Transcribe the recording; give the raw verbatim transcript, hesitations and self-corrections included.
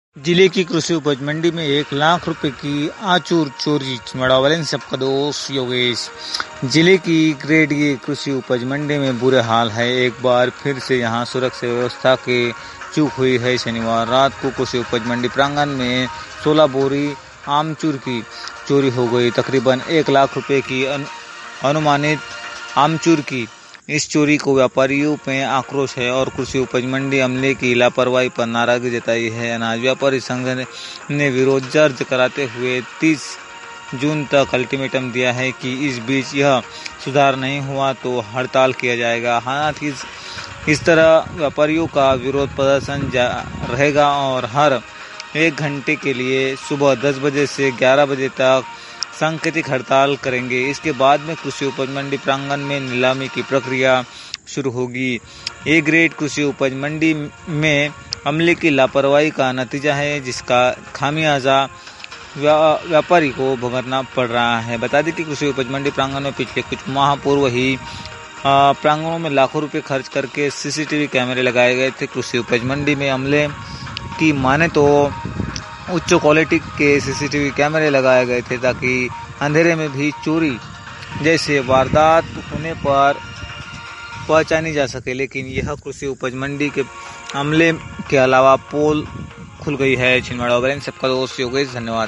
जिले की कृषि उपज मंडी में एक लाख रुपए की आचूर चोरी। छिंदवाड़ा वाले सबका दोस्त योगेश। जिले की ग्रेड ए कृषि उपज मंडी में बुरे हाल है। एक बार फिर से यहां सुरक्षा व्यवस्था के चूक हुई है। शनिवार रात को कृषि उपज मंडी प्रांगण में सोलह बोरी आमचूर की चोरी हो गई। तकरीबन एक लाख रुपए की अनुमानित आमचूर की इस चोरी को व्यापारियों में आक्रोश है और कृषि उपज मंडी अमले की लापरवाही पर नाराजगी जताई है। अनाज व्यापारी संघ ने विरोध दर्ज कराते हुए तीस जून तक अल्टीमेटम दिया है कि इस बीच यह सुधार नहीं हुआ तो हड़ताल किया जाएगा। हालांकि इस, इस तरह व्यापारियों का विरोध प्रदर्शन रहेगा और हर एक घंटे के लिए सुबह दस बजे से ग्यारह बजे तक सांकेतिक हड़ताल करेंगे। इसके बाद में कृषि उपज मंडी प्रांगण में नीलामी की प्रक्रिया शुरू होगी। ए ग्रेड कृषि उपज मंडी में अमले की लापरवाही का नतीजा है, जिसका खामियाजा व्यापारी को भुगतना पड़ रहा है। बता दें कि कृषि उपज मंडी प्रांगण में पिछले कुछ माह पूर्व ही प्रांगणों में लाखों रुपए खर्च करके सीसीटीवी कैमरे लगाए गए थे। कृषि उपज मंडी में अमले की माने तो उच्च क्वालिटी के सीसीटीवी कैमरे लगाए गए थे ताकि अंधेरे में भी चोरी जैसे वारदात होने पर पहचानी जा सके। लेकिन यह कृषि उपज मंडी के अमले के अलावा पोल खुल गई है। छिंदवाड़ा वाले सबका दोस्त योगेश। धन्यवाद।